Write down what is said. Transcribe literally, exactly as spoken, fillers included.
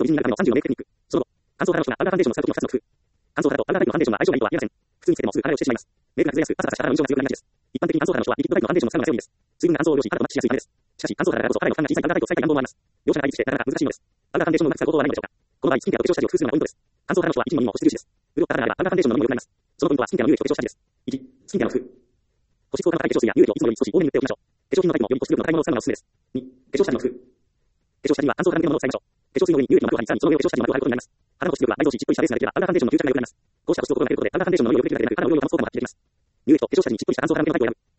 と美人になるためのさんじゅうのメイクテクニック。その後、乾燥肌の人がパウダーファンデーションを使うときのふたつの工夫。乾燥肌とパウダータイプのファンデーションは相性がいいとは言えません。普通につけてもすぐ肌をしてしまいます。メイクが崩れやすく、カサカサした肌の印象が強くなりがちです。一般的に乾燥肌の人はリキッドタイプのファンデーションを使うのがセオリーです。水分が乾燥を要し、肌とマッチしやすいためです。しかし、乾燥肌だからこそ肌の負担が小さいパウダータイプを使いたい願望もあります。両者が対立してなかなか難しいのです。パウダーファンデーションのうまく使う方法はないのでしょうか。この場合、スキンケアと化粧下地を工夫するのがポイントです。乾燥肌の人は一時のみも保湿重視です。潤った肌であればパウダーファンデーションのみも良くなります。そのポイントはスキンケアの乳液と化粧下地です。いち、スキンケアの工夫。保湿効果の高い化粧水や乳液をいつもより少し多めに塗っておきましょう。化粧品のタイプもより保湿力の高いものを使うのがおすすめです。に、化粧下地の工夫。化粧下地には乾燥肌向けのものを使いましょう。化粧水の上に乳液の膜を貼り、さらにその上を化粧下地の膜を貼ることになります。肌の保湿力が倍増し、しっとりしたベースができれば、パウダーファンデーションのフューチャーが良くなります。こうした保湿を心がけることで、パウダーファンデーションの色をよくできるだけでなく、肌の色を保つ効果も発揮できます。乳液と化粧下地にしっとりした乾燥肌向けのタイプを選ぶ。